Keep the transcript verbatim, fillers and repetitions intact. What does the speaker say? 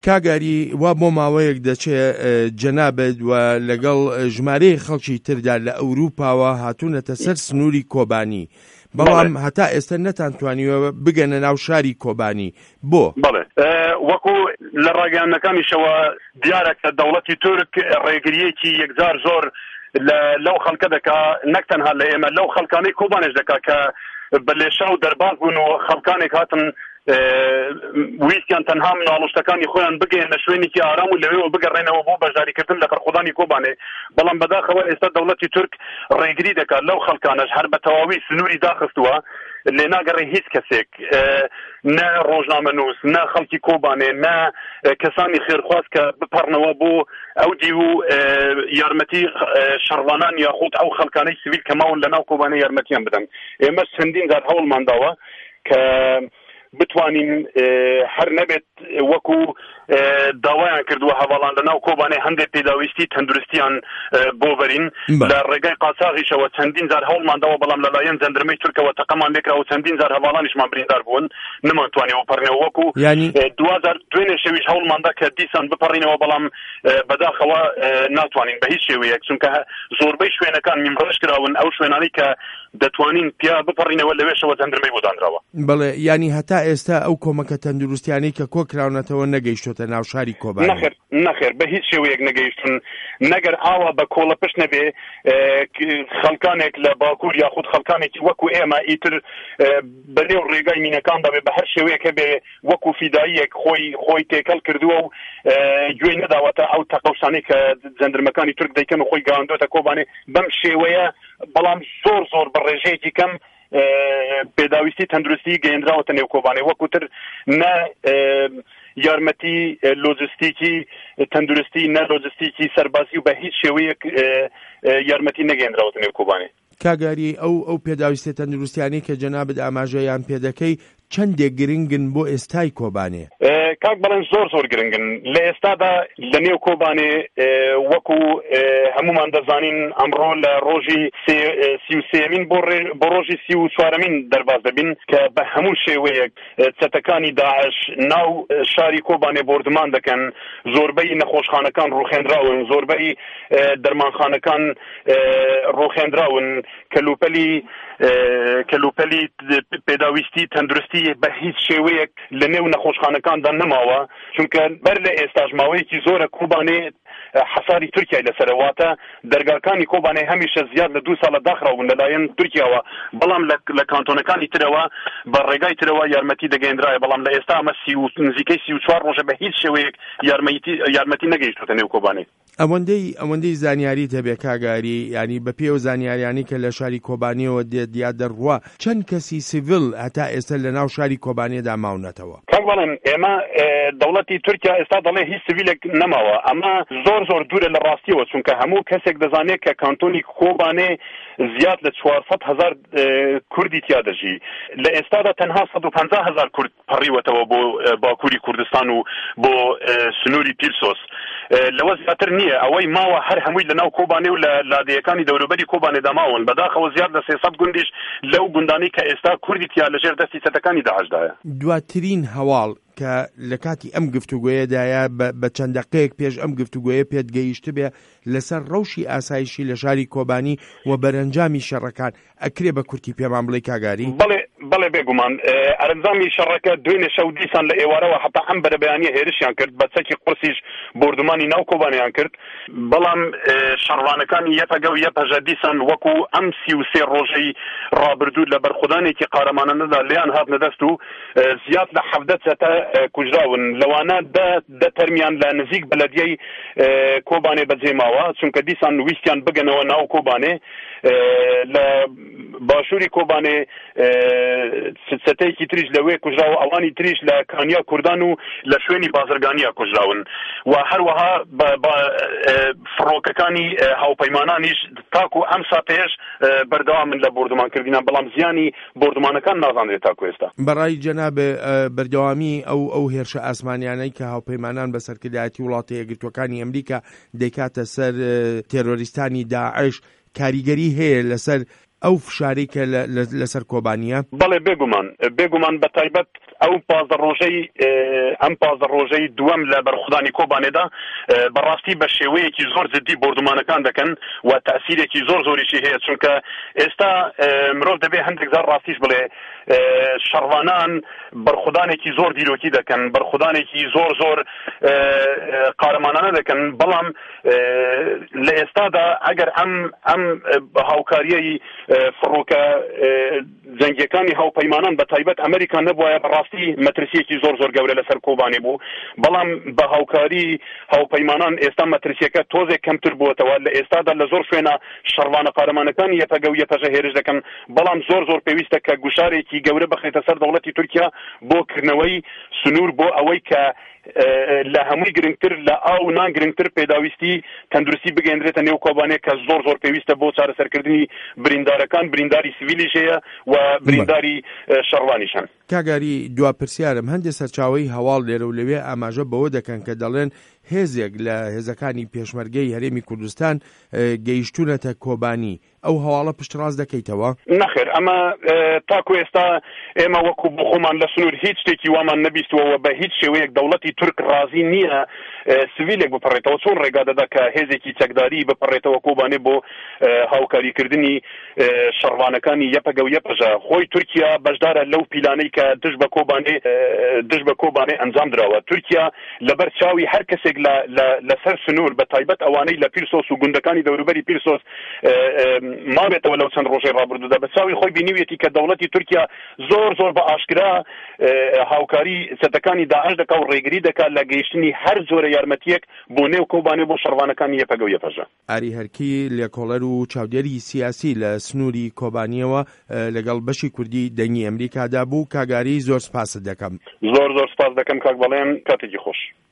کاگاری وا بۆ ماوەیەک دەچێت جەنابەت و لەگەڵ ژمارەی خەڵکی تردا لە ئەوروپاوە هاتوونەتە سەر سنووری کۆبانی، بەڵام هەتا ئێستا نەتانتوانیوە بگەنە ناو شاری کۆبانی. بۆ بەڵێ وەکو لە ڕاگەیاندنەکانیشەوە دیارە کە دەوڵەتی تورک ڕێگریەکی یەکجار زۆر لەو خەڵکە دەکا، نەک تەنها لە ئێمە لەو خەڵکانەی کۆبانێش دەکا کە بەلێشا و دەرباز بوون و خەڵکانێک هاتن ویستیان تەنها مناڵۆشتەکانی خۆیان بگەین لە شوێنێکی ئارام و لەوێەوە بگەڕێنەوە بۆ بەشداریکردن لە پەرخۆدانی کۆبانێ. بەڵام بەداخەوە ئێستا دەوڵەتی تورک ڕێگری دەکات لەو خەڵکانەش هەر بە تەواوی سنووری داخستووە، لێ ناگەڕێ هیچ کەسێک، نە ڕۆژنامەنووس، نە خەڵکی کۆبانێ، نە کەسانی خێرخواست کە بپەڕنەوە بۆ ئەو دی و یارمەتی شەڕوانان یاخود ئەو خەڵکانەی سیویل کە ماون لەناو کۆبانێ یارمەتیان بدەن. ئێمە چەندین جار هەوڵمانداوە کە بتوانین هەر نەبێت وەکو داوایان کردووە هەواڵان لەناو کۆبانێ هەندێک پێداویستی تەندروستیان بۆ بەرین لە ڕێگای قاچاغیشەوە چەندین جار هەوڵمانداوە، بەڵام لەلایەن جەندەرمەی تورکەوە تەقەمان لێکراوە چەندین جار هەواڵانیشمان بریندار بوون نەمانتوانیەوە بپەڕنەوە. وەکو دوازار دوێنێ شەویش هەوڵماندا کە دیسان بپەڕینەوە، بەڵام بەداخەوە ناتوانین بە هیچ شێوەیەک، چونکە زۆربەی شوێنەکان میمڕەش کراون ئەو شوێنانەی کە دەتوانین پیا بپەڕینەوە لەوێشەوە جەندەرمەی بۆ دانراوە. بەڵێ ینی هەتا ئێستا ئەو کۆمەکە تەندروستیانەی کە کۆکراونەتەوە نەگەیشتۆتە ناو شاری کۆبانی؟ نەخێر نەخێر بە هیچ شێوەیەک نەگەیشتن، نەگەر ئاوا بە کۆڵە پشت نەبێ خەڵکانێک لە باکوور یاخود خەڵکانێکی وەکو ئێمە ئیتر بەنێو ڕێگای مینەکان دەبێ بە هەر شێوەیەک هەبێ وەکو فیداییەک خۆی خۆی تێکەڵ کردووە و گوێی نەداوەتە ئەو تەقەوسانەی کە جەندەرمەکانی تورک دەیکەن و خۆی گەاندۆتە کۆبانێ بەم شێوەیە، بەڵام زۆر زۆر بە ڕێژەیەکی کەم پێداویستی تەندروستی گەیەندراوەتە نێو کۆبانێ، وەکوتر نە یارمەتی لۆجستیکی تەندروستی، نە لۆجستیکی سەربازی و بە هیچ شێوەیەک یارمەتی نەگەیەندراوەتە نێو کۆبانێ. کاگاری ئەو ئەو پێداویستی تەندروستیانی کە جەنابەت ئاماژەیان پێ دەکەی چەندێک گرنگن بۆ ئێستای کۆبانێ؟ کاک بەڵێن زۆر زۆر گرنگن لە ئێستادا لە نێو کۆبانێ. وەکو هەمومان دەزانین ئەمڕۆ لە ڕۆژی سی و سێمین بۆ ڕۆژی سی و چوارەمین دەرباز دەبین کە بە هەموو شێوەیەک چەتەکانی داعش ناو شاری کۆبانێ بردمان دەکەن، زۆربەی نەخۆشخانەکان ڕوخێنراون، زۆربەی دەرمانخانەکان ڕوخێنراون، کەلوپەلی کەلوپەلی پێداویستی تەندروستی بە هیچ شێوەیەک لە نێو نەخۆشخانەکاندا نەماوە، چونکە بەر لە ئێستاش ماوەیەکی زۆرە کۆبانێ حەساری تورکیای لەسەرەواتە دەرگاکانی کۆبانێ هەمیشە زیاد لە دوو ساڵە داخراون لەلایەن تورکیاوە، بەڵام لە کانتۆنەکانی ترەوە بە ڕێگای ترەوە یارمەتی دەگەیەندرایە، بەڵام لە ئێستا ئەمە نزیکەی سی و چوار ڕۆژە بە هیچ شێوەیە یارمەتی نەگەیشتوتە نێو کۆبانێ. ئەوەندەی ئەوەندەی زانیاری هەبێ کاگاری، ینی بە پێ و زانیاریانی کە لە شاری کۆبانیەوە دێت دەڕوا چەند کەسی سیڤیل هەتا ئێستا لە ناو شاری کۆبانێدا ماونەتەوە؟ کاک بەڵێن ئێمە دەوڵەتی تورکیا ئێستا دەڵێ هیچ سیڤیلێک نەماوە، ئەمە زۆر زۆر دوورە لە ڕاستیەوە، چونکە هەموو کەسێک دەزانێت کە کانتۆنی کۆبانێ زیاد لە چوارسەد هەزار کوردی تیا دەژی، لە ئێستادا تەنها سەد و پەنجا هەزار کورد پەڕیوەتەوە بۆ باکووری کوردستان و بۆ سنووری پیرسۆس. لەوە زیاتر نییە، ئەوەی ماوە هەر هەمووی لەناو کۆبانێ و لە لادەیەکانی دەوروبەری کۆبانێدا ماون، بەداخەوە زیاد لە سێسەد گوندیش لەو گوندانی کە ئێستا کوردی تیا لەژێر دەستی سەتەکانی داعشدایە. دواترین هەواڵ کە لە کاتی ئەم گفتوگوۆیەدایە بە چەند دەقەیەک پێش ئەم گفتوگوۆیە پێت گەیشت بێ لەسەر ڕەوشی ئاسایشی لە شاری کۆبانی و بەرەنجامی شەڕەکان ئەکرێ بە کورتی پێمان بڵێ کاگاری؟ بەڵێ بەڵێ بێگومان ئەرنجامی شەڕەکە دوێنێ شەو دیسان لە ئێوارەوە حتا ئەم بەرەبەیانیە هێرشیان کرد، بە چەکی قورسیش بردومانی ناو کۆبانیان کرد، بەڵام شەڕوانەکانی یەپەگە و یەپەژە دیسان وەکو ئەم سی و سێ ڕۆژەی ڕابردوو لە بەرخودانێکی قارەمانەدا لیان هاتنە دەست و زیاد لە حەڤدە چەتە کوژراون، لەوانە دە تەرمیان لە نزیک بەلەدیەی کۆبانێ بەجێماوە، چونکە دیسان ویستیان بگەنەوە ناو کۆبانێ. لە باشووری کۆبانێ سەتەیەکی تریش لەوێ کوژراوە، ئەوانی تریش لە کانیا کوردان و لە شوێنی بازرگانیە کوژراون، و هەروەها فڕۆکەکانی هاوپەیمانانیش تاکو ئەم سا پێش بەردەوامن لە بردومانکردنە، بەڵام زیانی بردومانەکان نازانرێت تاکو ئێستا. بەڕای جەنابێ بەردەوامی ئەو ئەو هێرشە ئاسمانیانەی کە هاوپەیمانان بەسەرکردایەتی وڵاتی یەکگرتووەکانی ئەمریکا دەکاتە سەر تێرۆریستانی داعش کاریگەری هەیە لەسەر ئەو فشاری کە لەسەر کۆبانیە؟ بەڵێ بێگومان بێگومان بە تایبەت ئەو پازدە ڕۆژەی ئەم پازدە ڕۆژەی دووەم لە بەرخودانی کۆبانێدا بەڕاستی بە شێوەیەکی زۆر جددی بردومانەکان دەکەن و تەسیرێکی زۆر زۆریشی هەیە، چونکە ئێستا مرۆڤ دەبێ هەندێک جار ڕاستیش بڵێ شەڕوانان بەرخودانێکی زۆر دیرۆکی دەکەن، بەرخودانێکی زۆر زۆر قارەمانانە دەکەن، بەڵام لە ئێستادا ئەگەر ئەم ئەم هاوکاریەی فڕۆکە جەنگیەکانی هاوپەیمانان بە تایبەت ئەمریکا نەبووایە بەڕاستی مەترسیەکی زۆر زۆر گەورە لەسەر کۆبانێ بوو، بەڵام بە هاوکاری هاوپەیمانان ئێستا مەترسیەکە تۆزێک کەمتر بووەتەوە. لە ئێستادا لە زۆر شوێنە شەڕوانە قارەمانەکانی یەپەگە و یەپەژە هێرش دەکەن، بەڵام زۆر زۆر پێویستە کە گوشارێکی گەورە بخێتە سەر دەوڵەتی تورکیا بۆ کردنەوەی سنوور بۆ ئەوەی کە لە هەمووی گرنگتر لە ئاو نان گرنگتر پێداویستی تەندروستی بگەێنرێتە نێو کۆبانێ کە زۆر زۆر پێویستە بۆ چارەسەرکردنی بریندارەکان، برینداری سیڤیلیش هەیە و برینداری شەڕوانیشان. کاگاری دواپرسیارم هەندێک سەرچاوەی هەواڵ لێرە و لەوێ ئاماژە بەوە دەکەن کە دەڵێن هێزێک لە هێزەکانی پێشمەرگەی هەرێمی کوردستان گەیشتونەتە کۆبانی، ئەو هەواڵە پشتڕاست دەکەیتەوە؟ نەخێر، ئەمە تاکو ئێستا ئێمە وەکو بۆ خۆمان لە سنوور هیچ شتێکی وامان نەبیستوەوە بە هیچ شێوەیەک دەوڵەتی تورک ڕازی نییە سیڤیلێک بپەڕێتەوە، چۆن ڕێگا دەدا کە هێزێکی چەکداری بپەڕێتەوە کۆبانێ بۆ هاوکاریکردنی شەڕوانەکانی یەپەگە و یەپەژە. خۆی تورکیا بەشدارە لەو پیلانەی کە دژ بە کۆبانێ دژ بە کۆبانێ ئەنجام درراوە. تورکیا لەبەر چاوی هەر کەسێک لەسەر سنوور بە تایبەت ئەوانەی لە پیرسۆس و گوندەکانی دەوروبەری پیرسۆس مابێتەوە لەو چەند ڕۆژەی ڕابردوودا بە چاوی خۆی بینیوێتی کە دەوڵەتی تورکیا زۆر زۆر بە ئاشکرا هاوکاری سەتەکانی داعش دەکا و ڕێگری دەکات لە گەیشتنی هەر زۆرە یارمەتیەک بۆ نێو کۆبانێ بۆ شەڕوانەکانی یەپەگە و یەپەژە. ئاری هەرکی لێکۆڵەر و چاودێری سیاسی لە سنووری کۆبانیەوە لەگەڵ بەشی کوردی دەنگی ئەمریکادا بوو. کاگاری زۆر سپاست دەکەم. زۆر زۆر سپاس دەکەم کاک بەڵێن، کاتێکی خۆش.